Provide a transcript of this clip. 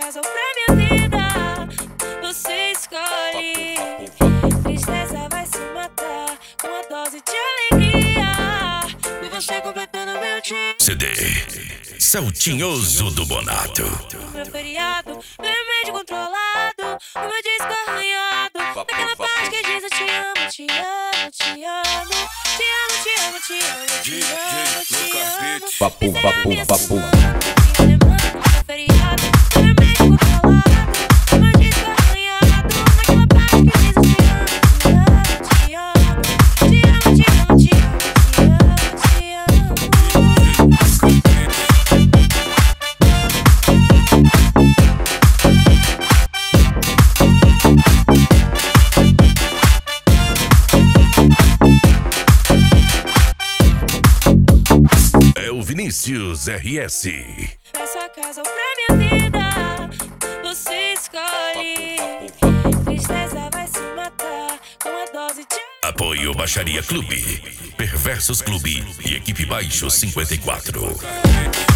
casa ou pra minha vida, você escolhe. Tristeza vai se matar com uma dose de alegria. E você completando meu dia. CD Celtinhoso do Bonato. O meu feriado, meu remédio controlado, o meu disco arranhado. Naquela parte que diz eu te amo, te amo, te amo. Te amo, te amo, te amo, te amo, te amo. Papo, papo, papo. Feriado, meu remédio controlado, o meu disco arranhado. Naquela parte que diz eu te amo, te amo, te amo, te amo, te amo, te amo, te amo. É o Vinícius RS. Pra sua casa ou pra minha vida, você escolhe. Tristeza vai se matar com uma dose de Apoio Baixaria Clube, Perversos Clube e Equipe Baixo 54.